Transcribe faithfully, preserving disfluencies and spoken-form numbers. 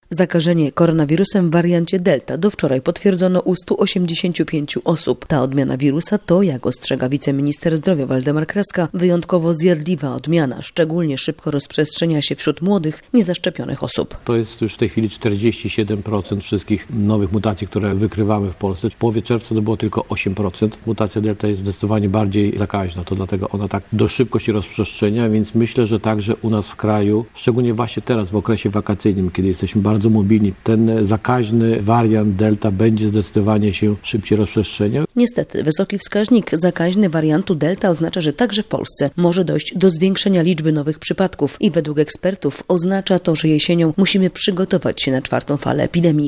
Zakażenie koronawirusem w wariancie Delta do wczoraj potwierdzono u stu osiemdziesięciu pięciu osób. Ta odmiana wirusa to, jak ostrzega wiceminister zdrowia Waldemar Kraska, wyjątkowo zjadliwa odmiana. Szczególnie szybko rozprzestrzenia się wśród młodych, niezaszczepionych osób. To jest już w tej chwili czterdzieści siedem procent wszystkich nowych mutacji, które wykrywamy w Polsce. W połowie czerwca to było tylko osiem procent. Mutacja Delta jest zdecydowanie bardziej zakaźna, to dlatego ona tak dość szybko się rozprzestrzenia, więc myślę, że także u nas w kraju, szczególnie właśnie teraz w okresie wakacyjnym, kiedy jesteśmy bardzo bardzo mobilni, ten zakaźny wariant Delta będzie zdecydowanie się szybciej rozprzestrzeniał. Niestety, wysoki wskaźnik zakaźny wariantu Delta oznacza, że także w Polsce może dojść do zwiększenia liczby nowych przypadków i według ekspertów oznacza to, że jesienią musimy przygotować się na czwartą falę epidemii.